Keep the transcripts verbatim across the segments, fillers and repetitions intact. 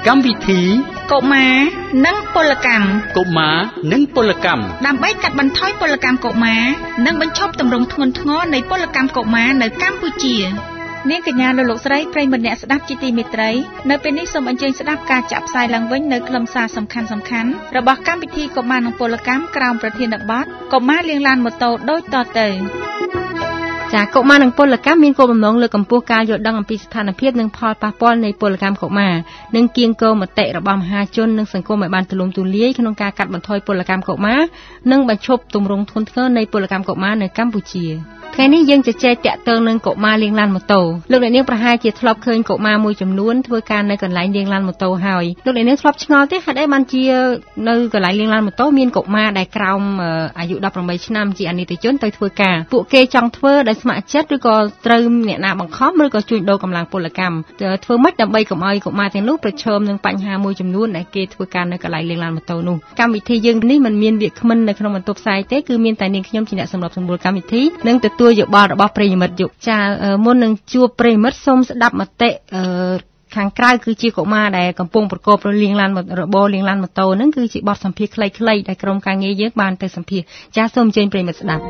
កម្មវិធីកុមារនិងពលកម្មកុមារនិងពលកម្មដើម្បីកាត់បន្ថយពលកម្មកុមារនិងបញ្ឈប់ទម្រង់ធ្ងន់ធ្ងរនៃពលកម្មកុមារនៅកម្ពុជានាងកញ្ញាលោកស្រីប្រិយមិត្តអ្នកស្ដាប់ជាទីមេត្រីនៅពេលនេះសូមអញ្ជើញស្ដាប់ការចាក់ផ្សាយឡើងវិញនៅខ្លឹមសារសំខាន់សំខាន់របស់កម្មវិធីកុមារនិងពលកម្មក្រោមប្រធានបទកុមារលាងឡានម៉ូតូដូចតទៅចាកុមារនិងពលកម្មមានគោលបំណងលើកកម្ពស់ការយល់ដឹងអំពីស្ថានភាពនិងផលប៉ះពាល់នៃពលកម្មកុមារនិងគៀងគរមតិរបស់មហាជននិងសង្គមឲ្យបានទូលំទូលាយក្នុងការកាត់បន្ថយពលកម្មកុមារនិងបញ្ឈប់ទម្រង់ធ្ងន់ធ្ងរនៃពលកម្មកុមារនៅកម្ពុជាថ្ងៃនេះយើងជជែកតាក់ទងនឹងកុមារលាងឡានម៉ូតូលោកអ្នកនាងប្រហែលជាធ្លាប់ឃើញកុមារមួយចំនួនធ្វើការនៅកន្លែងលាងឡានម៉ូតូហើយលោកអ្នកនាងធ្លាប់ឆ្ងល់ទេហេតុអីបានជានៅកន្លែងលាងឡានម៉ូតូមានកុមារដែលក្រោមអាយុដប់ប្រាំបីឆ្នាំជាអនិច្ចជនទៅធ្វើការពួកគេចង់ធ្វើដោយស្ម័គ្រចិត្តឬក៏ត្រូវអ្នកណាបង្ខំឬក៏ជួញដូរកម្លាំងពលកម្មធ្វើម៉េចដើម្បីកុំឲ្យកុមារទាំងនោះប្រឈមនឹងបញ្ហាមួយចំនួនដែលគេធ្វើការនៅកន្លែងលាងឡានម៉ូតូនោះកម្មវិធីយើងនេះមិនមានវាគ្មិននៅក្នុងបន្ទប់ផ្សាយទេគឺមានតែនាងខ្ញុំជាអ្នកសម្របសម្រួលកម្មវិធីនិងទទួលយោបល់របស់ប្រិយមិត្តយុចាមុននឹងជួបប្រិយមិត្តសូមស្ដាប់មតិខាងក្រៅគឺជាកុមារដែលកំពុងប្រកបលាងឡានរបរលាងឡានម៉ូតូហ្នឹងគឺជាបទសម្ភាសន៍ខ្លីៗដែលក្រុមការងារយើងបានទៅសម្ភាសន៍ចាសូមអញ្ជើញប្រិយមិត្តស្ដាប់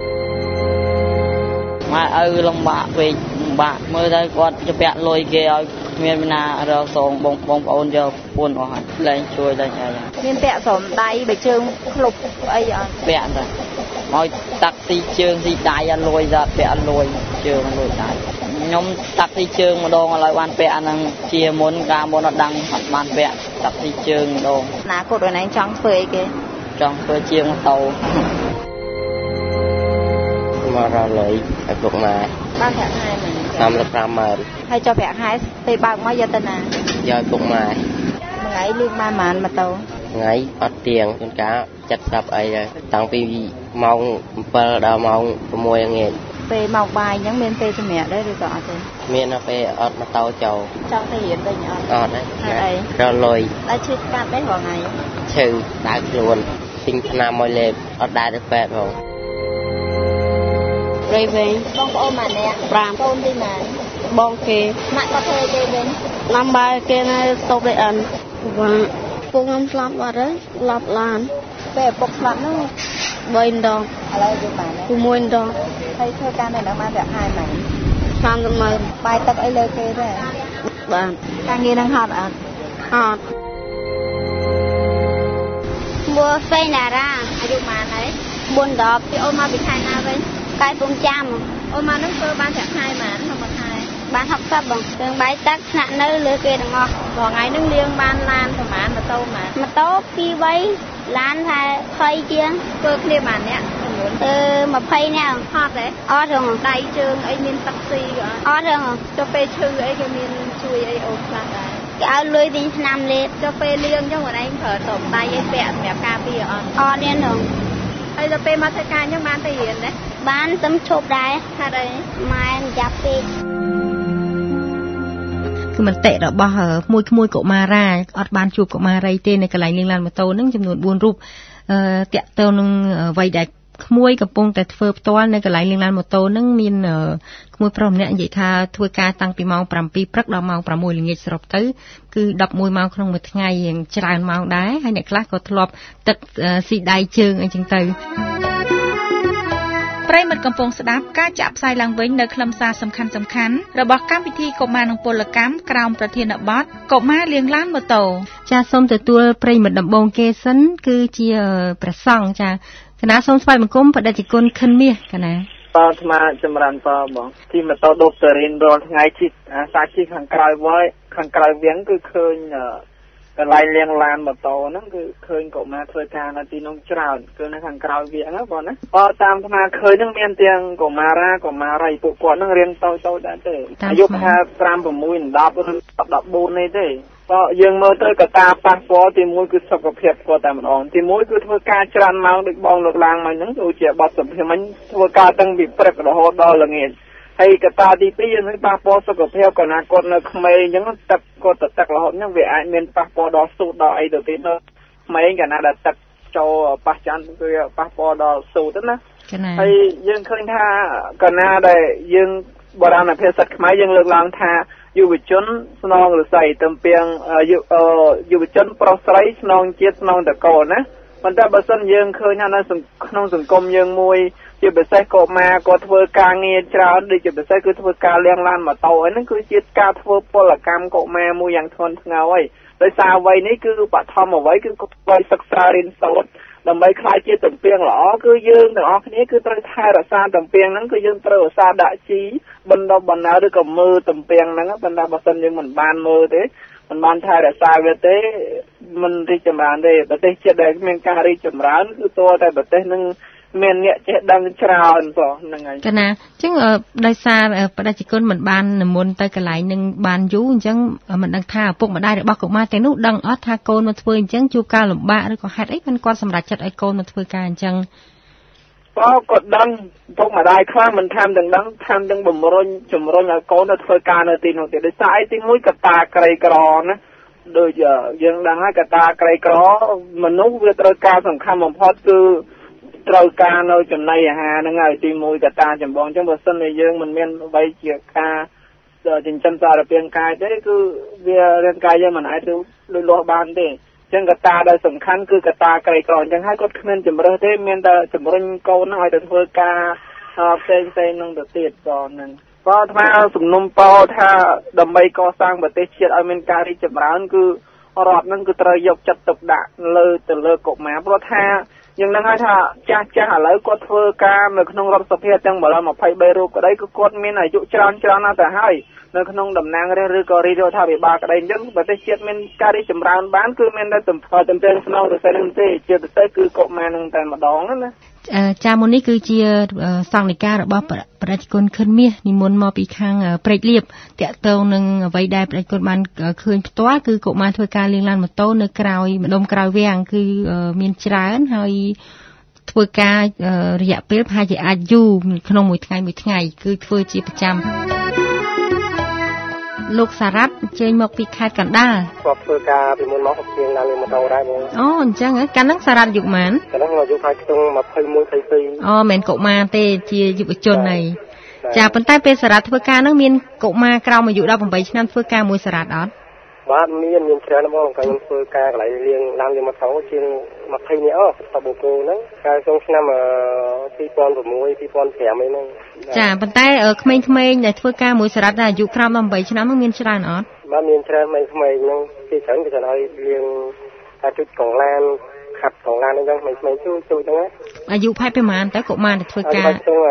ម៉ែឪលំបាកពេកលំបាកមើលទៅគាត់ទៅពាក់លុយគេឲ្យមានណារកសងបងបងប្អូនយកពួនអស់ហើយលែងជួយលែងអីមានពាក់ស្រោមដៃបើជើងឃ្លុបអីអត់ពាក់តែមកតាក់ស៊ីជើងស៊ីដៃអត់លួយដល់ពាក់អត់លួយជើងលួយដៃខ្ញុំតាក់ស៊ីជើងម្ដងឥឡូវបានពាក់អាហ្នឹងជាមុនកាលមុនអត់ដឹងអត់បានពាក់តាក់ស៊ីជើងម្ដងណាគាត់ឲ្យណែចង់ធ្វើអីគេចង់ធ្វើជាងម៉ូតូមករលុយឲ្យពុកម៉ែបានប្រាក់ខែមិនតាមទៅប្រាំម៉ឺនហើយចុះប្រាក់ខែពេលបើកមកយកទៅណាយកពុកម៉ែមួយថ្ងៃលឿនបានប៉ុន្មានម៉ូតូថ្ងៃអត់ទៀងជួនកាលចាត់ស្រាប់អីដែរតាំងពីម៉ោងbảyដល់ម៉ោង6ល្ងាចពេលមកបាយអញ្ចឹងមានពេលសម្រាប់ដែរឬក៏អត់ទេមានដល់ពេលអត់ម៉ូតូចូលចង់ទៅរៀនវិញអត់អត់ទេអីរលុយតែឈឺស្កាត់ដែររាល់ថ្ងៃឈឺដើរខ្លួនទិញថ្នាំមកលេបអត់ដែរទៅពេទ្យផងព្រៃវិញបងប្អូនម៉ាក់អ្នកប្រាំកូនទីម៉ាក់បងគេម៉ាក់គាត់ធ្វើគេវិញណាំបាយគេនៅស្តុបលេអិនបាទពុកខ្ញុំស្លាប់បាត់ហើយស្លាប់ឡានពេលពុកស្លាប់នោះបីដងឥឡូវយើងបាន 6ដងហើយធ្វើការនៅនឹងបានប្រាក់ខែហ្មងសាមសិបម៉ឺនបាយទឹកអីលើគេទេបាទការងារនឹងហត់អត់ហត់មួសេណារ៉ាអាយុប៉ុន្មានហើយbốnដប់ពីអូនមកពីខេត្តណាវិញខេត្តកំចាំអូនមកនឹងធ្វើបានប្រាក់ខែប៉ុន្មានក្នុងមួយខែបានหกสิบបងគ្រឿងបាយទឹកស្នាក់នៅលើគេទាំងអស់រាល់ថ្ងៃនឹងលាងបានឡានប្រហែលម៉ូតូប៉ុន្មានម៉ូតូពីរវ័យឡានថាยี่สิบជាងធ្វើគ្នាបានអ្នកចំនួនអឺยี่สิบនាក់ហត់ទេអត់រងដៃជើងអីមានតាក់ស៊ីក៏អត់រងចុះពេលឈឺអីគេមានជួយអីអូនខ្លះដែរគេឲ្យលុយទិញថ្នាំលេបចុះពេលលាងអញ្ចឹងបងឯងប្រើតបដៃអីពាក់សម្រាប់ការពារអត់អត់ទេនងហើយដល់ពេលមកធ្វើការអញ្ចឹងបានទៅរៀនទេបានសំឈប់ដែរថាអីម៉ែមិនចាប់ពេកគឺមតិរបស់មួយក្មួយកុមារាអត់បានជួបកុមារីទេនៅកន្លែងលាងឡានម៉ូតូហ្នឹងចំនួនbốnរូបអឺតាក់ទងនឹងអ្វីដែលក្មួយកំពុងតែធ្វើផ្ទាល់នៅកន្លែងលាងឡានម៉ូតូហ្នឹងមានក្មួយប្រុសម្នាក់និយាយថាធ្វើការតាំងពីម៉ោងbảyព្រឹកដល់ម៉ោងsáuល្ងាចសរុបទៅគឺ十mộtម៉ោងក្នុងមួយថ្ងៃរៀងច្រើនម៉ោងដែរហើយអ្នកខ្លះក៏ធ្លាប់ទឹកស៊ីដៃជើងអីចឹងទៅប្រិយមិត្តកំពុងស្ដាប់ការចាក់ផ្សាយឡើងវិញនៅខ្លឹមសារសំខាន់សំខាន់របស់កម្មវិធីកុមារនិងពលកម្មក្រោមប្រធានបទកុមារលាងឡានម៉ូតូចាសូមទទួលប្រិយមិត្តដំបងគេសិនគឺជាព្រះសង្ឃចាគណៈសូមស្វាគមន៍បដិជគុណខិនមាសគណៈតអាត្មាចម្រើនតបងទីម៉ូតូដូបតរិនរាល់ថ្ងៃជិះអាសាជិះខាងក្រៅវិញខាងក្រៅវិញគឺឃើញកន្លែងលាងឡានម៉ូតូហ្នឹងគឺឃើញកុមារធ្វើការនៅទីនោះច្រើនគឺនៅខាងក្រៅវាហ្នឹងបងណាបើតាមអាត្មាឃើញហ្នឹងមានទាំងកុមារាកុមារីពួកគាត់ហ្នឹងរៀនតូចៗដែរទេអាយុថា5 6 10 14នេះទេបើយើងមើលទៅកត្តាប៉ះពាល់ទីមួយគឺសុខភាពគាត់តែម្ដងទីមួយគឺធ្វើការច្រើនម៉ោងដូចបងលើកឡើងមកហ្នឹងដូចជាបទសម្ភាសន៍មិញធ្វើការតាំងពីព្រឹករហូតដល់ល្ងាចហើយកត្តាទីពីរហ្នឹងប៉ះពាល់សុខភាពគាត់ណាគាត់នៅក្មេងអញ្ចឹងទឹកគាត់ទៅទឹករហូតហ្នឹងវាអាចមានប៉ះពាល់ដល់ស៊ូតដល់អីទៅទៀតទៅក្មេងកាលណាដែលទឹកចូលប៉ះចាន់គឺប៉ះពាល់ដល់ស៊ូតណាហើយយើងឃើញថាកាលណាដែលយើងបុរាណភាសាខ្មែរយើងលើកឡើងថាយុវជនស្នងរស័យតំពាំងយុវជនប្រុសស្រីស្នងជាតិស្នងតកូលណាប៉ុន្តែបើសិនយើងឃើញនៅក្នុងសង្គមយើងមួយជាពិសេសកុមារគាត់ធ្វើការងារច្រើនដូចជាពិសេសគឺធ្វើការលាងឡានម៉ូតូហ្នឹងគឺជាការធ្វើពលកម្មកុមារមួយយ៉ាងធ្ងន់ធ្ងរហើយដោយសារអ្វីនេះគឺបឋមអ្វីគឺគាត់សិក្សារៀនសូត្រដើម្បីខ្លាយជាតំពាំងល្អគឺយើងទាំងអស់គ្នាគឺត្រូវថែរក្សាតំពាំងហ្នឹងគឺយើងត្រូវឧស្សាហ៍ដាក់ជីបណ្ដុះបណ្ដាលឬក៏មើលតំពាំងហ្នឹងប៉ុន្តែបើសិនយើងមិនបានមើលទេមិនបានថែរក្សាវាទេមិនរីកចម្រើនទេប្រទេសជាតិដែលមានការរីកចម្រើនគឺតើតែប្រទេសនឹងមានអ្នកចេះដឹងច្រើនបងហ្នឹងហើយកណាអញ្ចឹងដោយសារបដិជនមិនបាននិមន្តទៅកន្លែងនឹងបានយូរអញ្ចឹងមិនដឹងថាឪពុកម្ដាយរបស់កុមារទាំងនោះដឹងអត់ថាកូនមកធ្វើអញ្ចឹងជួបការលំបាកឬក៏ហេតុអីបានគាត់សម្រេចចិត្តឲ្យកូនមកធ្វើការអញ្ចឹងបងគាត់ដឹងឪពុកម្ដាយខ្លះមិនថែមទាំងដឹងថែមទាំងបំរុញជំរុញឲ្យកូនទៅធ្វើការនៅទីនោះទៀតដោយសារអីទីមួយកត្តាក្រីក្រណាដូចយើងដឹងហើយកត្តាក្រីក្រមនុស្សវាត្រូវការសំខាន់បំផុតគឺត្រូវការនៅចំណីអាហារហ្នឹងហើយទីមួយកត្តាចម្បងអញ្ចឹងបើសិនជាយើងមិនមានអ្វីជាការចិញ្ចឹមសារពាង្គកាយទេគឺវារាងកាយយើងមិនអាចទៅលូតលាស់បានទេអញ្ចឹងកត្តាដែលសំខាន់គឺកត្តាក្រីក្រអញ្ចឹងហើយគាត់គ្មានជំរើសទេមានតែជំរុញកូនហ្នឹងឲ្យទៅធ្វើការផ្សេងផ្សេងហ្នឹងទៅទៀតក៏ហ្នឹងបើថាសំណុំពរថាដើម្បីកសាងប្រទេសជាតិឲ្យមានការរីកចម្រើនគឺរដ្ឋហ្នឹងគឺត្រូវយកចិត្តទុកដាក់លើទៅលើកុមារព្រោះថាយើងនឹងឲ្យថាចាស់ចាស់ឥឡូវគាត់ធ្វើការនៅក្នុងរដ្ឋសភាទាំងម្ល៉េះម្ភៃបីរូបក្តីគឺគាត់មានអាយុច្រើនច្រើនណាស់ទៅហើយនៅក្នុងតំណាងរាស្ត្រឬក៏រាជរដ្ឋាភិបាលក្តីអញ្ចឹងប្រទេសជាតិមានការរីកចម្រើនបានគឺមានតែតំតំពេងស្នងរស័យនឹងទេជាពិសេសគឺកុមារនឹងតែម្ដងណាចាមុននេះគឺជាសង្ឃនិការបស់ប្រជាជនខិនមាសនិមន្តមកពីខាងព្រែកលៀបតាក់ទងនឹងអ្វីដែលប្រជាជនបានឃើញផ្ទាល់គឺកុមារធ្វើការលាងឡានម៉ូតូនៅក្រៅម្ដុំក្រៅវាំងគឺមានច្រើនហើយធ្វើការរយៈពេលប្រហែលជាអាចយូរក្នុងមួយថ្ងៃមួយថ្ងៃគឺធ្វើជាប្រចាំលោកសារ៉ាត់អញ្ជើញមកពីខេត្តកណ្ដាលគាត់ធ្វើការពីមុនមកជាងឡានម៉ូតូដែរបងអូអញ្ចឹងកាលហ្នឹងសារ៉ាត់អាយុប៉ុន្មានកាលហ្នឹងអាយុប្រហែលខ្ទង់ยี่สิบเอ็ด ยี่สิบสองអូមិនកុមារទេជាយុវជនហើយចាប៉ុន្តែពេលសារ៉ាត់ធ្វើការហ្នឹងមានកុមារក្រោមអាយុដប់eightឆ្នាំធ្វើការមួយសារ៉ាត់អត់បាទមានមានច្រើនបងខ្ញុំធ្វើការកន្លែងលាងឡានលាងម៉ូតូជាងยี่สิบនាក់អូតបូកូហ្នឹងកាលក្នុងឆ្នាំtwo thousand six two thousand fiveអីហ្នឹងចាប៉ុន្តែក្មេងៗដែលធ្វើការមួយសារ៉ាត់ដែលអាយុក្រោមeightឆ្នាំហ្នឹងមានច្រើនអត់បាទមានច្រើនក្មេងៗហ្នឹងគេច្រើនគេច្រើនឲ្យលាងការជិះកង់ឡានខាត់កង់ឡានអញ្ចឹងក្មេងៗជួយជួយហ្នឹងអាយុប្រហែលប្រហែលតើកុមារដែលធ្វើការអាយុទៅ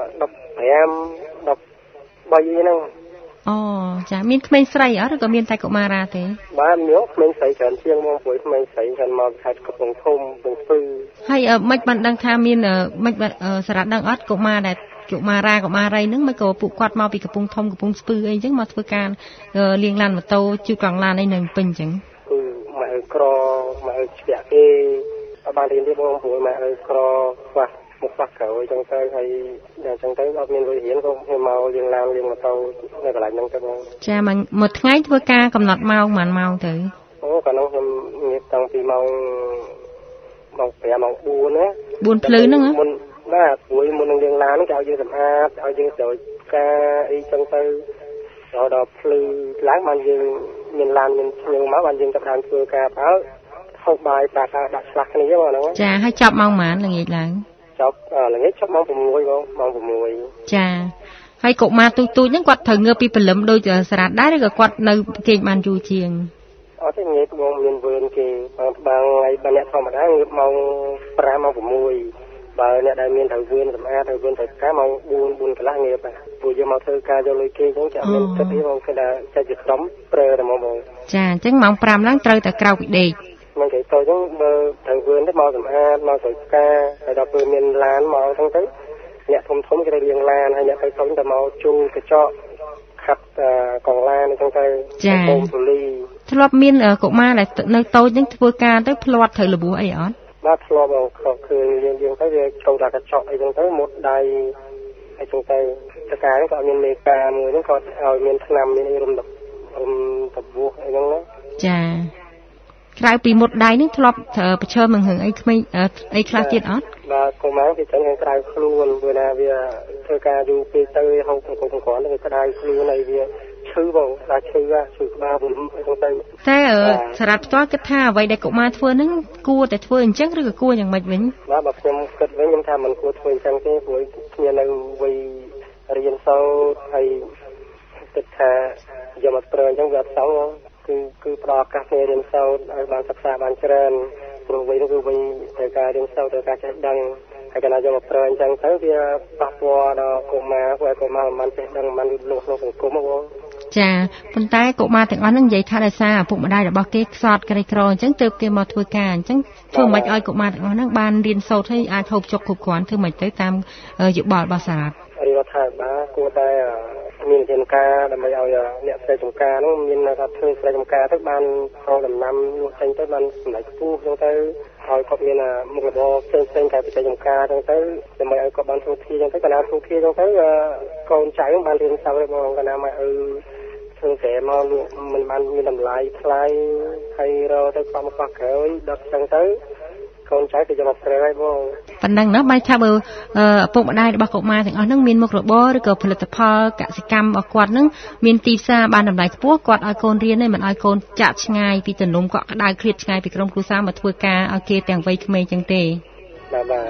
fifteen 13ហ្នឹងអូចាមានក្មេងស្រីអត់ឬក៏មានតែកុមារាទេបាទមានក្មេងស្រីច្រើនជាងមកព្រោះក្មេងស្រីច្រើនមកខេត្តកំពង់ធំកំពង់ស្ពឺហើយមិនបានដឹងថាមានមិនសារ៉ាត់ដឹងអត់កុមារដែលកុមារាកុមារីហ្នឹងមិនក៏ពួកគាត់មកពីកំពង់ធំកំពង់ស្ពឺអីអញ្ចឹងមកធ្វើការលាងឡានម៉ូតូជូតកង់ឡានអីនៅពេញអញ្ចឹងគឺមកឲ្យក្រមកឲ្យឆ្ពាក់គេអត់បានរៀនទេបងព្រោះមកឲ្យក្រខ្វះមុខខ្វះក្រោយអញ្ចឹងទៅហើយយ៉ាងអញ្ចឹងទៅអត់មានលុយរៀនក៏ខ្ញុំមកលាងឡានលាងម៉ូតូនៅកន្លែងហ្នឹងទៅបងចាមួយថ្ងៃធ្វើការកំណត់ម៉ោងប៉ុន្មានម៉ោងទៅអូកាលនោះខ្ញុំងាកតាំងពីម៉ោងម៉ោងfiveម៉ោងfourណា fourភ្លឺហ្នឹងមុនបាទព្រោះមុននឹងលាងឡានហ្នឹងគេឲ្យយើងសម្អាតឲ្យយើងត្រូវការអីចឹងទៅដល់ដល់ភ្លឺឡើងបានយើងមានឡានមានឈ្មោះមកបានយើងចាប់បានធ្វើការបើហូបបាយប្រាសាដាក់ឆ្លាស់គ្នាបងហ្នឹងចាហើយចប់ម៉ោងប៉ុន្មានល្ងាចឡើងចប់ល្ងាចចប់ម៉ោងsixបងម៉ោងsix ចាហើយកុមារទូទូចហ្នឹងគាត់ត្រូវងើបពីព្រលឹមដូចសារ៉ាត់ដែរឬក៏គាត់នៅគេងបានយូរជាងអត់ទេងាយបងមានវេនគេបងបងហើយបើអ្នកធម្មតាងើបម៉ោងfiveម៉ោងsixបើអ្នកដែលមានត្រូវវេនសម្អាតត្រូវវេនត្រូវការម៉ោងfour fourកន្លះងើបហ្នឹងព្រោះយើងមកធ្វើការយកលុយគេអញ្ចឹងចាមានគិតទេបងគេថាចេះជាក្រុមប្រើតែមកបងចាអញ្ចឹងម៉ោងfiveឡើងត្រូវតែក្រៅពីដេកមិនគេទៅអញ្ចឹងបើត្រូវវេនទៅមកសម្អាតមកត្រូវការហើយដល់ពេលមានឡានមកអញ្ចឹងទៅអ្នកធំធំគេទៅលាងឡានហើយអ្នកទៅទៅទៅមកជូនកញ្ចក់ខាត់កង់ឡានអញ្ចឹងទៅបូមទូលីធ្លាប់មានកុមារដែលនៅតូចហ្នឹងធ្វើការទៅផ្លាត់ត្រូវរបួសអីអត់បាទធ្លាប់បងឃើញយើងយើងទៅវាចូលតែកញ្ចក់អីចឹងទៅមុតដៃអីចឹងទៅតកាហ្នឹងក៏មានមេការមួយហ្នឹងគាត់ឲ្យមានថ្នាំមានអីរំដុំរំតបួសអីហ្នឹងណាចាក្រៅពីមុតដៃនេះធ្លាប់ប្រឈមនឹងរឿងអីក្មេងអីខ្លះទៀតអត់បាទកុមារគេចឹងខាងក្រៅខ្លួនព្រោះណាវាធ្វើការយូរពេកទៅហូបក្នុងក្នុងគ្រាន់វាក្តៅខ្លួនហើយវាឈឈឺបងដាច់ឈឺឈឺក្បាលវិញអញ្ចឹងទៅតែសារ៉ាត់ផ្ទាល់គិតថាអ្វីដែលកុមារធ្វើហ្នឹងគួរតែធ្វើអញ្ចឹងឬក៏គួរយ៉ាងម៉េចវិញបាទបើខ្ញុំគិតវិញខ្ញុំថាមិនគួរធ្វើអញ្ចឹងទេព្រោះគ្នានៅវ័យរៀនសូត្រហើយគិតថាយកមកប្រើអញ្ចឹងវាអត់សមគឺគឺផ្ដល់ឱកាសគ្នារៀនសូត្រឲ្យបានសិក្សាបានច្រើនព្រោះវ័យនោះគឺវ័យត្រូវការរៀនសូត្រត្រូវការចេះដឹងហើយកាលណាយកមកប្រើអញ្ចឹងទៅវាប៉ះពាល់ដល់កុមារព្រោះកុមារមិនចេះដឹងមិនលូតលាស់ក្នុងសង្គមបងចាប៉ុន្តែកុមារទាំងអស់ហ្នឹងនិយាយថាដោយសារឪពុកម្ដាយរបស់គេខ្សត់ក្រីក្រអញ្ចឹងទើបគេមកធ្វើការអញ្ចឹងធ្វើមិនឲ្យកុមារទាំងអស់ហ្នឹងបានរៀនសូត្រឲ្យអាចហូបចុកគ្រប់គ្រាន់ធ្វើមិនទៅតាមយោបល់របស់សារ៉ាត់រដ្ឋាភិបាលគួរតែមានវិធានការដើម្បីឲ្យអ្នកស្រីចំការហ្នឹងមានថាធ្វើស្រីចំការទៅបានផលដំណាំលក់ចេញទៅបានសម្រេចខ្ពស់អញ្ចឹងទៅឲ្យគាត់មានមុខរបរផ្សេងផ្សេងតែវិស័យចំការអញ្ចឹងទៅដើម្បីឲ្យគាត់បានធ្វើធាអញ្ចឹងទៅកាលណាធ្វើធាអញ្ចឹងទៅកូនចៅបានរៀនសូត្រមកកាលណាមកឲ្យធ្វើតែមកលក់មិនបានមានតម្លៃថ្លៃហើយរកទៅគាត់មកប៉ះក្រោយដល់អញ្ចឹងទៅកូនចៅទៅយកមកប្រើឲ្យបងប៉ុណ្ណឹងណាបាយថាបើឪពុកម្ដាយរបស់កុមារទាំងអស់ហ្នឹងមានមុខរបរឬក៏ផលិតផលកសិកម្មរបស់គាត់ហ្នឹងមានទីផ្សារបានតម្លៃខ្ពស់គាត់ឲ្យកូនរៀនទេមិនឲ្យកូនចាក់ឆ្ងាយពីទំនុំកក់ក្ដៅឃ្លាតឆ្ងាយពីក្រុមគ្រួសារមកធ្វើការឲ្យគេទាំងវ័យក្មេងចឹងទេបាទបាទ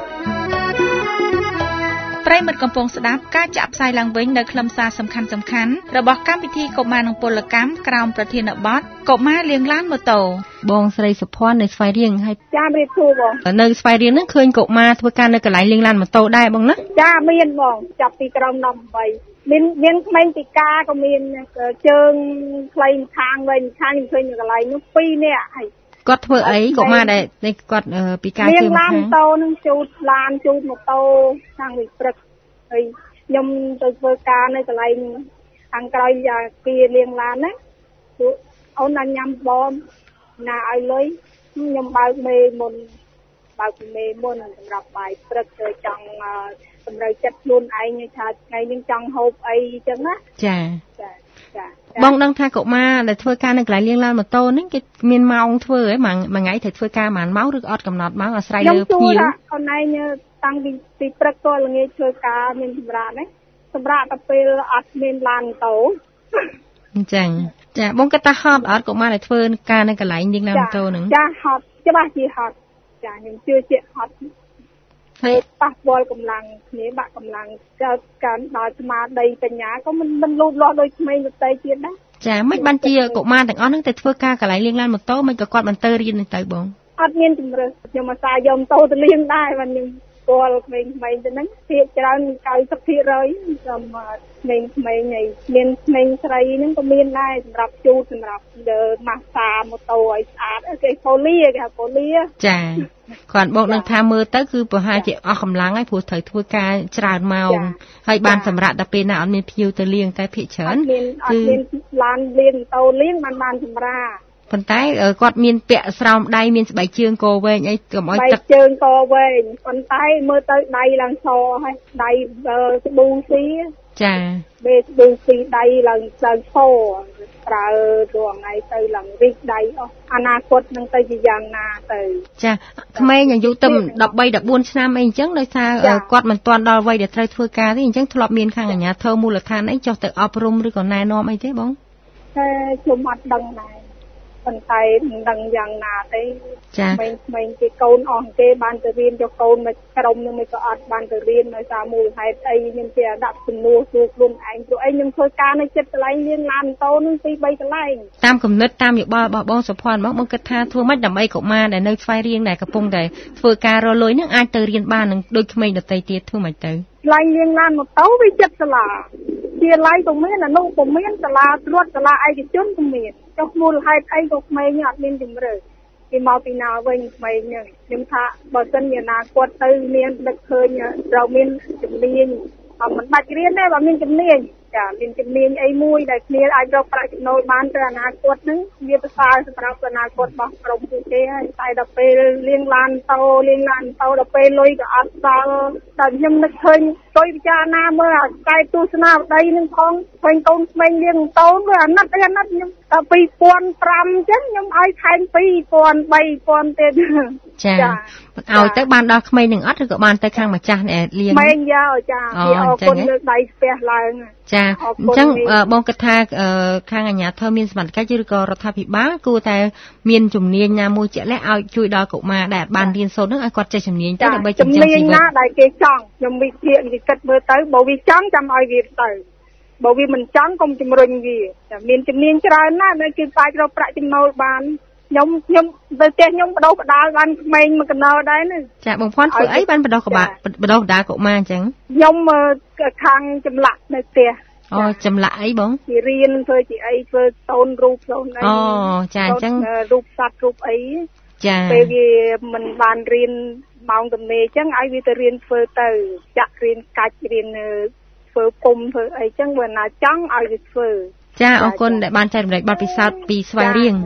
ប្រិមិត្តកំពុងស្ដាប់ការចាក់ផ្សាយឡើងវិញនៅខ្លឹមសារសំខាន់សំខាន់របស់កម្មវិធីកុមារនិងពលកម្មក្រោមប្រធានបទកុមារលាងឡានម៉ូតូបងស្រីសុភ័ណ្ឌនៅស្វាយរៀងហើយចារៀបធូរបងនៅស្វាយរៀងហ្នឹងឃើញកុមារធ្វើការនៅកន្លែងលាងឡានម៉ូតូដែរបងណាចាមានបងចាប់ពីក្រោមនំបីមានមានក្មេងពិការក៏មានជើងខ្លីខាងវិញខាងខ្ញុំឃើញនៅកន្លែងនោះពីរនាក់ហើយគាត់ធ្វើអីកុមារដែលគាត់ពិការជើងខាងលានម៉ូតូនឹងជូតឡានជូតម៉ូតូខាងវិព្រឹកហើយខ្ញុំទៅធ្វើការនៅកន្លែងខាងក្រោយគេលាងឡានណាអូនណាញ៉ាំបងណាឲ្យលុយខ្ញុំបើកមេមុនបើកមេមុនសម្រាប់បាយព្រឹកទៅចង់សម្រាប់ចិត្តខ្លួនឯងថាថ្ងៃនេះចង់ហូបអីចឹងណាចាចាចាបងដឹងថាកុមារដែលធ្វើការនៅកន្លែងលាងឡានម៉ូតូហ្នឹងគេមានម៉ោងធ្វើហ៎មួយថ្ងៃត្រូវធ្វើការប៉ុន្មានម៉ោងឬក៏អត់កំណត់ម៉ោងអាស្រ័យលើភ្ញៀវអូនឯងតាំងពីពីព្រឹកទៅល្ងាចធ្វើការមានសម្រាប់ណាសម្រាប់ទៅពេលអត់មានឡានម៉ូតូអញ្ចឹងចាបងគាត់ថាហត់អត់កុមារដែលធ្វើការនៅកន្លែងលាងឡានម៉ូតូហ្នឹងចាហត់ច្បាស់ជាហត់ចាខ្ញុំជឿជាក់ហត់ហើយប៉ះពាល់កម្លាំងគ្នាបាក់កម្លាំងកើតការដល់ស្មារតីបញ្ញាក៏មិនមិនលូតលាស់ដូចក្មេងដទៃទៀតដែរចាមិនបានជាកុមារទាំងអស់ហ្នឹងទៅធ្វើការកន្លែងលាងឡានម៉ូតូមិនក៏គាត់មិនទៅរៀននឹងទៅបងអត់មានជំរឿខ្ញុំអាសាយកម៉ូតូទៅលាងដែរបាទខ្ញុំស្គាល់ក្មេងៗទៅហ្នឹងភាគច្រើន เก้าสิบเปอร์เซ็นต์ ខ្ញុំក្មេងៗហើយមានក្មេងស្រីហ្នឹងក៏មានដែរសម្រាប់ជូតសម្រាប់ដើរម៉ាស្សាម៉ូតូឲ្យស្អាតគេប៉ូលីគេហៅប៉ូលីចាគាត់បងនឹងថាមើលទៅគឺប្រហែលជាអស់កម្លាំងហើយព្រោះត្រូវធ្វើការច្រើនម៉ោងហើយបានសម្រាប់តែពេលណាអត់មានភ្ញៀវទៅលាងតែភាគច្រើនគឺមានឡានលាងម៉ូតូលាងបានបានសម្រាប់ប៉ុន្តែគាត់មានពាក់ស្រោមដៃមានស្បែកជើងកវែងអីកុំឲ្យទឹកជើងកវែងប៉ុន្តែមើលទៅដៃឡើងសហើយដៃស្ប៊ូស៊ីចាបេស្ប៊ូស៊ីដៃឡើងឡើងសប្រើរងថ្ងៃទៅឡើងរីកដៃអស់អនាគតនឹងទៅជាយ៉ាងណាទៅចាក្មេងអាយុទៅ13 14ឆ្នាំអីអញ្ចឹងដោយសារគាត់មិនទាន់ដល់វ័យដែលត្រូវធ្វើការទេអញ្ចឹងធ្លាប់មានខាងអាជ្ញាធរមូលដ្ឋានអីចុះទៅអប់រំឬក៏ណែនាំអីទេបងតែខ្ញុំអត់ដឹងដែរប៉ុន្តែមិនដឹងយ៉ាងណាទេចាក្មេងៗគេកូនអស់គេបានទៅរៀនយកកូនមកក្រុមនឹងមិនក៏អត់បានទៅរៀនដោយសារមូលហេតុអីខ្ញុំជាដាក់ជំនួសទូខ្លួនឯងព្រោះអីខ្ញុំធ្វើការនៅចិត្តកន្លែងលាងឡានម៉ូតូនឹងពីរបីកន្លែងតាមគំនិតតាមយោបល់របស់បងសុភ័ណ្ឌមកបងគិតថាធ្វើម៉េចដើម្បីកុមារដែលនៅស្វាយរៀងដែលកំពុងតែធ្វើការរលុយនឹងអាចទៅរៀនបាននឹងដូចក្មេងដទៃទៀតធ្វើម៉េចទៅកន្លែងលាងឡានម៉ូតូវាចិត្តសាលាជាឡៃក៏មានអនុក៏មានសាលាត្រួតសាលាឯកជនក៏មានចុះមូលហេតុអីក៏ក្មេងអត់មានជំរឿគេមកពីណាវិញក្មេងហ្នឹងខ្ញុំថាបើសិនជាអនាគតទៅមានដឹកឃើញត្រូវមានជំនាញអត់មិនបាច់រៀនទេបើមានជំនាញចាមានជំនាញអីមួយដែលគ្នាអាចរកប្រាក់ចំណូលបានទៅអនាគតហ្នឹងវាប្រសើរសម្រាប់អនាគតរបស់ក្រុមពួកគេហើយតែដល់ពេលលាងឡានតូលាងឡានតូដល់ពេលលុយក៏អត់ដល់តែខ្ញុំនឹកឃើញគួយពិចារណាមើលអាកែទស្សនាវដ្តីនឹងផងឃើញកូនក្មេងលាងតូវាអាណិតអាណិតខ្ញុំតែពីរពាន់ប្រាំអញ្ចឹងខ្ញុំឲ្យថែមពីរពាន់បីពាន់ទៀតចាឲ្យទៅបានដល់ក្មេងនឹងអត់ឬក៏បានទៅខាងម្ចាស់នេះលៀងក្មេងយកចាគេអរគុណលើដៃស្ទះឡើងចាអញ្ចឹងបងគិតថាខាងអាជ្ញាធរមានសមត្ថកិច្ចឬក៏រដ្ឋាភិបាលគួរតែមានជំនាញណាមួយជាក់លាក់ឲ្យជួយដល់កុមារដែលបានរៀនសូត្រនឹងឲ្យគាត់ចេះជំនាញទៅដើម្បីចិញ្ចឹមជីវិតជំនាញណាដែលគេចង់ខ្ញុំវិភាគវិគិតមើលទៅបើវាចង់ចាំឲ្យវាទៅបើវាមិនចង់កុំជំរុញវាតែមានជំនាញច្រើនណាស់ដែលគឺអាចរកប្រាក់ចំណូលបានខ្ញុំខ្ញុំទៅផ្ទះខ្ញុំបដោះបដាលបានក្មេងមួយកណ្ដោដែរណាចាបងភ័ណ្ឌធ្វើអីបានបដោះកបាបដោះបដាលកុមារអញ្ចឹងខ្ញុំខាងចម្លាក់នៅផ្ទះអូចម្លាក់អីបងគេរៀនធ្វើជាអីធ្វើតូនរូបតូនអីអូចាអញ្ចឹងរូបសត្វរូបអីចាពេលវាមិនបានរៀនម៉ោងទំនេរអញ្ចឹងឲ្យវាទៅរៀនធ្វើទៅចាក់រៀនកាច់រៀនធ្វើពុំធ្វើអីចឹងបើណាចង់ឲ្យវាធ្វើចាអរគុណដែលបានចែករំលែកបទពិសោធន៍ពីស្វាយរៀង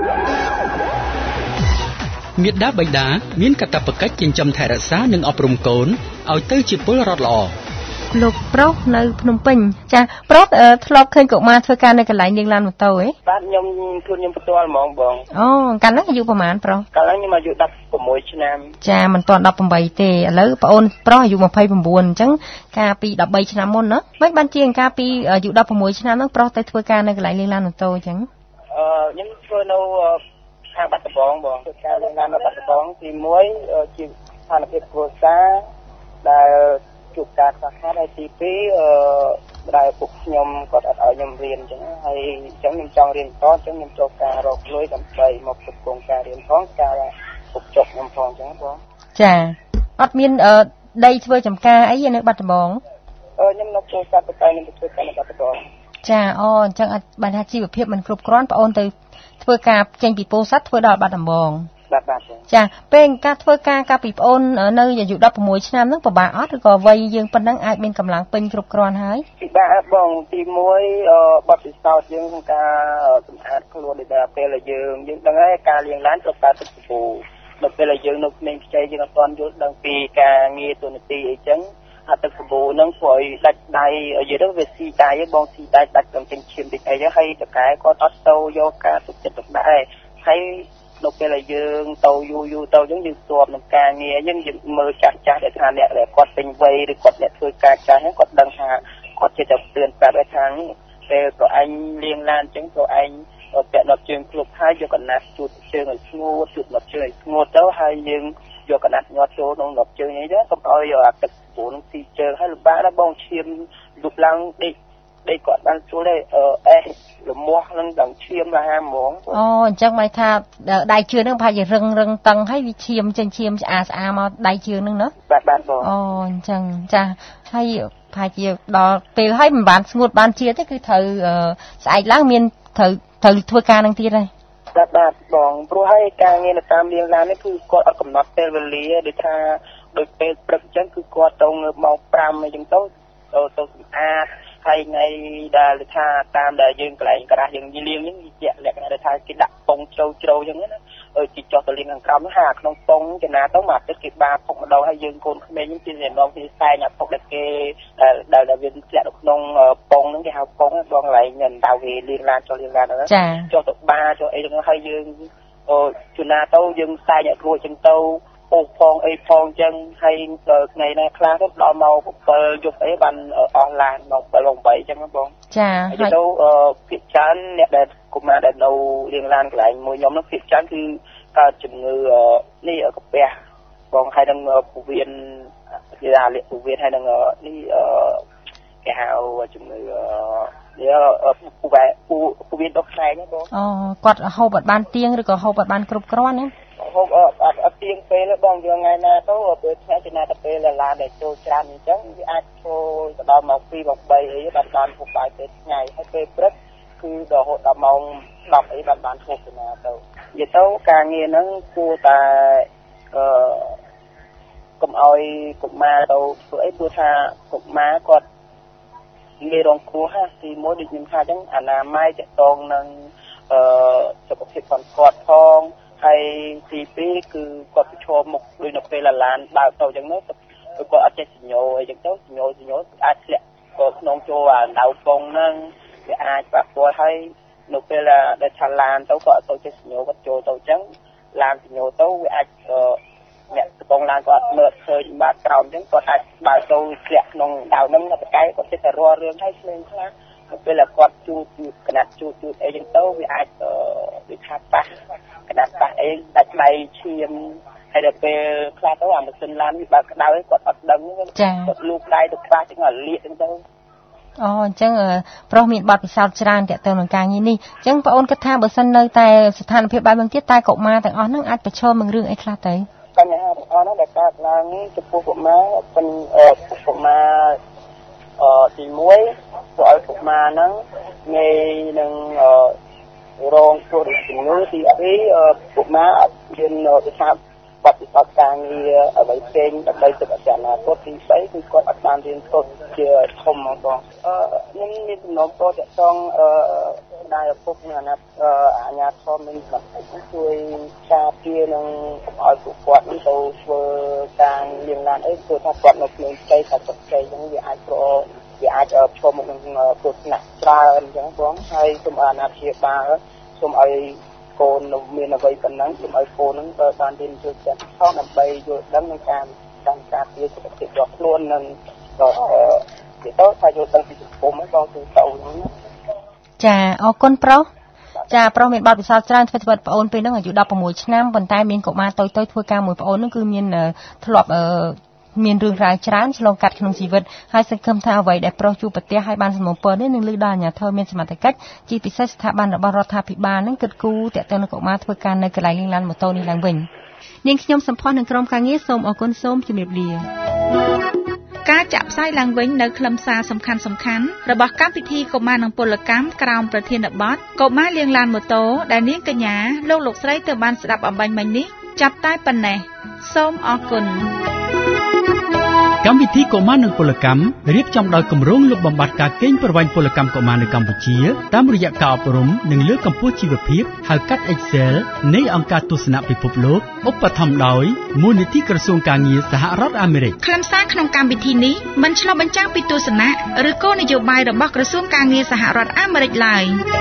មាតាបិតាមានកាតព្វកិច្ចចិញ្ចឹមថែរក្សានិងអប់រំកូនឲ្យទៅជាពលរដ្ឋល្អលោកប្រុសនៅភ្នំពេញចាប្រុសធ្លាប់ឃើញកុមារធ្វើការនៅកន្លែងលាងឡានម៉ូតូហ៎បាទខ្ញុំខ្លួនខ្ញុំផ្ទាល់ហ្មងបងអូកាលនោះអាយុប្រហែលប្រុសកាលនោះខ្ញុំអាយុដប់ប្រាំមួយឆ្នាំចាមិនទាន់ដប់ប្រាំបីទេឥឡូវប្អូនប្រុសអាយុម្ភៃប្រាំបួនអញ្ចឹងកាលពីដប់បីឆ្នាំមុនណាមិនបានជាកាលពីអាយុដប់ប្រាំមួយឆ្នាំនោះប្រុសទៅធ្វើការនៅកន្លែងលាងឡានម៉ូតូអញ្ចឹងអឺខ្ញុំធ្វើនៅខាងបាត់ដំបងបងធ្វើការលាងឡាននៅបាត់ដំបងទីមួយជាស្ថានភាពគ្រួសារដែលជួបការខ្វះខាតហើយទីពីរអឺដែលពុកខ្ញុំគាត់អត់ឲ្យខ្ញុំរៀនអញ្ចឹងហើយអញ្ចឹងខ្ញុំចង់រៀនតអញ្ចឹងខ្ញុំចូលការរកលុយដើម្បីមកផ្គត់ផ្គង់ការរៀនផងការពុកចុកខ្ញុំផងអញ្ចឹងបងចាអត់មានដីធ្វើចំការអីនៅបាត់ដំបងអឺខ្ញុំនៅចូលកាត់ទៅខ្ញុំទៅធ្វើការនៅបាត់ដំបងចាអូអញ្ចឹងអាចបានថាជីវភាពមិនគ្រប់គ្រាន់បងអូនទៅធ្វើការចេញពីពោធិ៍សាត់ធ្វើដល់បាត់ដំបងបាទបាទចាពេលការធ្វើការកាលពីប្អូននៅអាយុដប់ប្រាំមួយឆ្នាំហ្នឹងពិបាកអត់ឬក៏វ័យយើងប៉ុណ្ណឹងអាចមានកម្លាំងពេញគ្រប់គ្រាន់ហើយពិបាកបងទីមួយបទពិសោធន៍យើងក្នុងការសម្អាតខ្លួនដែលពេលដែលយើងយើងដឹងហើយការលាងឡានត្រូវការទឹកសាប៊ូដល់ពេលដែលយើងនៅក្មេងខ្ចីយើងអត់ទាន់យល់ដឹងពីការងារទូនាទីអីចឹងអាទឹកសាប៊ូហ្នឹងធ្វើឲ្យដាច់ដៃនិយាយទៅវាស៊ីដៃបងស៊ីដៃដាច់ដល់ចេញឈាមតិចអីហើយតកែគាត់អត់ទៅយកការទុកចិត្តទុកដាក់ដែរហើយដល់ពេលដែលយើងទៅយូរយូរទៅអញ្ចឹងយើងស្ទាប់នឹងការងារអញ្ចឹងយើងមើលចាស់ចាស់ដែលថាអ្នកដែលគាត់ពេញវ័យឬគាត់អ្នកធ្វើការចាស់ហ្នឹងគាត់ដឹងថាគាត់ចេះតែស្ទើរប្រាប់ឲ្យថាពេលក៏អញលាងឡានអញ្ចឹងក៏អញពាក់ដបជើងគ្រប់ហើយយកកណាត់ជូតជើងឲ្យស្ងួតជូតដបជើងឲ្យស្ងួតទៅហើយយើងយកកណាត់ញាត់ចូលក្នុងដបជើងនេះទៅកុំឲ្យអាទឹកស្ពួនស៊ីជើងហើយលំបាកណាបងឈាមលុបឡើងដេកដេកគាត់បានស្រួលទេអេសលមាស់នឹងដល់ឈាមទៅហាហ្មងអូអញ្ចឹងមកថាដៃជើងនឹងប្រហែលជារឹងរឹងតឹងហើយវាឈាមចេញឈាមស្អាតស្អាមកដៃជើងនឹងណាបាទបាទបងអូអញ្ចឹងចាហើយប្រហែលជាដល់ពេលហើយមិនបានស្ងួតបានជាទេគឺត្រូវស្អែកឡើងមានត្រូវត្រូវធ្វើការនឹងទៀតហើយបាទបាទបងព្រោះហើយការងារនៅតាមលាងឡាននេះគឺគាត់អត់កំណត់ពេលវេលាដូចថាដូចពេលព្រឹកអញ្ចឹងគឺគាត់ទៅងើបម៉ោងប្រាំអញ្ចឹងទៅទៅសម្អាតហើយថ្ងៃដែលថាតាមដែលយើងកន្លែងក្រាស់យើងលាងហ្នឹងជាលក្ខណៈដែលថាគេដាក់ពងជ្រៅជ្រៅអញ្ចឹងណាអឺគេចោះទៅលាងខាងក្រោមហាក្នុងពងចំណាទៅមួយអាទិត្យគេបាផុកម្ដងហើយយើងកូនក្មេងហ្នឹងជារំលងពីខ្សែអាផុកដែលគេដែលដែលវាធ្លាក់នៅក្នុងពងហ្នឹងគេហៅពងបងកន្លែងដៅគេលាងឡានចុះលាងឡានហ្នឹងចុះទៅបាចុះអីហ្នឹងហើយយើងអូចំណាទៅយើងខ្សែអ្នកគ្រួអញ្ចឹងទៅអូផងអីផងអញ្ចឹងហើយថ្ងៃណាខ្លះទៅដល់មកbảyយប់អីបានអស់ឡានមកbảyម៉ោង八អញ្ចឹងបងចាហើយទៅភាគច្រើនអ្នកដែលកុមារដែលនៅលាងឡានកន្លែងមួយខ្ញុំនោះភាគច្រើនគឺកើតជំងឺនេះកាពះបងហើយនឹងពោះវៀនគេថាលាកពោះវៀនហើយនឹងនេះគេហៅជំងឺនេះពោះវ៉ែពោះវៀនដុសខ្សែហ្នឹងបងអូគាត់ហូបអត់បានទៀងឬក៏ហូបអត់បានគ្រប់គ្រាន់ណាហូបអត់អត់ទៀងពេលបងយើងថ្ងៃណាទៅពេលថ្ងៃចំណាទៅពេលឡានដែលចូលច្រើនអញ្ចឹងវាអាចចូលទៅដល់ម៉ោងពីរម៉ោងបីអីបានបានហូបបាយពេលថ្ងៃហើយពេលព្រឹកគឺដល់រហូតដល់ម៉ោងដប់អីបានបានហូបចំណាទៅនិយាយទៅការងារហ្នឹងគួរតែអឺកុំឲ្យកុមារទៅធ្វើអីព្រោះថាកុមារគាត់ងាយរងគ្រោះណាទីមួយដូចខ្ញុំថាអញ្ចឹងអនាម័យតកតងនឹងអឺសុខភាពគាត់គាត់ផងហើយទីពីរគឺគាត់ប្រឈមមុខដូចនៅពេលឡានបើកទៅអញ្ចឹងទៅគាត់អត់ចេះសញ្ញោអីអញ្ចឹងទៅសញ្ញោសញ្ញោអាចធ្លាក់ក៏ក្នុងចូលអាដៅពងហ្នឹងវាអាចប៉ះពាល់ហើយនៅពេលដែលឆាឡានទៅក៏អត់ទៅចេះសញ្ញោគាត់ចូលទៅអញ្ចឹងឡានសញ្ញោទៅវាអាចអ្នកកំពុងឡានគាត់មើលឃើញបាតក្រោមអញ្ចឹងគាត់អាចបើទៅធ្លាក់ក្នុងដៅហ្នឹងតែកែគាត់ចេះតែរស់រឿងឲ្យឆ្លេងខ្លះនៅពេលគាត់ជួតកណាត់ជួតជួតអីអញ្ចឹងទៅវាអាចវាខាត់ប៉ះកណាត់ប៉ះអីដាច់ដៃឈាមហើយដល់ពេលខ្លះទៅអាម៉ាស៊ីនឡានវាបើក្តៅគាត់អត់ដឹងគាត់លូកដៃទៅខ្វះចឹងឲ្យលាកចឹងទៅអូអញ្ចឹងប្រុសមានបទពិសោធន៍ច្រើនទាក់ទងនឹងការងារនេះអញ្ចឹងបងអូនគិតថាបើសិននៅតែស្ថានភាពបែបនេះទៀតតែកុមារទាំងអស់ហ្នឹងអាចប្រឈមនឹងរឿងអីខ្លះទៅបញ្ហាទាំងអស់ហ្នឹងដែលកើតឡើងចំពោះកុមារប៉ុនកុមារអឺទីមួយព្រោះឲ្យកុមារហ្នឹងងាយនឹងរងគ្រោះជំងឺទីពីរកុមារអត់មានវិសាបត្តិបត្តិការងារអ្វីផ្សេងដើម្បីទៅអនាគតទីស្អីគឺគាត់អត់បានរៀនសូត្រជាធំហ្មងបងអឺខ្ញុំមានសំណូមពរទាក់ទងអឺដែលឪពុកនិងអាណាអាញាធមនឹងជួយការពារនឹងឲ្យពួកគាត់ទៅធ្វើការលៀងឡានអីព្រោះថាគាត់នៅក្នុងផ្ទៃថាទឹកផ្ទៃអញ្ចឹងវាអាចប្រវាអាចឈរមុខនឹងគ្រោះថ្នាក់ច្រើនអញ្ចឹងបងហើយសូមអាណាព្យាបាលសូមឲ្យកូនមានអ្វីប៉ុណ្ណឹងសូមឲ្យកូនហ្នឹងទៅបានរៀនជួយចិត្តផងដើម្បីយល់ដឹងនឹងការតាមការពារសុខភាពរបស់ខ្លួននិងក៏ទៅថាយល់ដឹងពីសង្គមហ្នឹងបងទៅទៅហ្នឹងចាអរគុណប្រុសចាប្រុសមានបទពិសោធន៍ច្រើនធ្វើធ្វើប្អូនពេលហ្នឹងអាយុដប់ប្រាំមួយឆ្នាំប៉ុន្តែមានកុមារតូចតូចធ្វើការមួយប្អូនហ្នឹងគឺមានធ្លាប់មានរឿងរ៉ាវច្រើនឆ្លងកាត់ក្នុងជីវិតហើយសង្ឃឹមថាអ្វីដែលប្រុសជួបប្រទះហើយបានសំណូមពរនេះនឹងលើកដល់អាជ្ញាធរមានសមត្ថកិច្ចជាពិសេសស្ថាប័នរបស់រដ្ឋាភិបាលនឹងគិតគូរតាក់ទងនឹងកុមារធ្វើការនៅកន្លែងលេងឡានម៉ូតូនេះឡើងវិញនាងខ្ញុំសំផស្សនឹងក្រុមការងារសូមអរគុណសូមជម្រាបលាការចាក់ផ្សាយឡើងវិញនៅខ្លឹមសារសំខាន់សំខាន់របស់កម្មវិធីកុមារនិងពលកម្មក្រោមប្រធានបទកុមារលាងឡានម៉ូតូដែលនាងកញ្ញាលោកលោកស្រីទៅបានស្ដាប់អំបញ្ញមិញនេះចាប់តែប៉ុណ្ណេះសូមអរគុណកម្មវិធីកុមារនិងពលកម្មរៀបចំដោយគម្រោងលុបបំបាត់ការកេងប្រវ័ញ្ចពលកម្មកុមារនៅកម្ពុជាតាមរយៈការអប់រំនិងលើកកម្ពស់ជីវភាពហៅកាត់ Excel នៃអង្គការទស្សនពិភពលោកឧបត្ថម្ភដោយមូលនិធិក្រសួងការងារសហរដ្ឋអាមេរិកខ្លឹមសារក្នុងកម្មវិធីនេះមិនឆ្លុះបញ្ចាំងពីទស្សនៈឬគោលនយោបាយរបស់ក្រសួងការងារសហរដ្ឋអាមេរិកឡើយ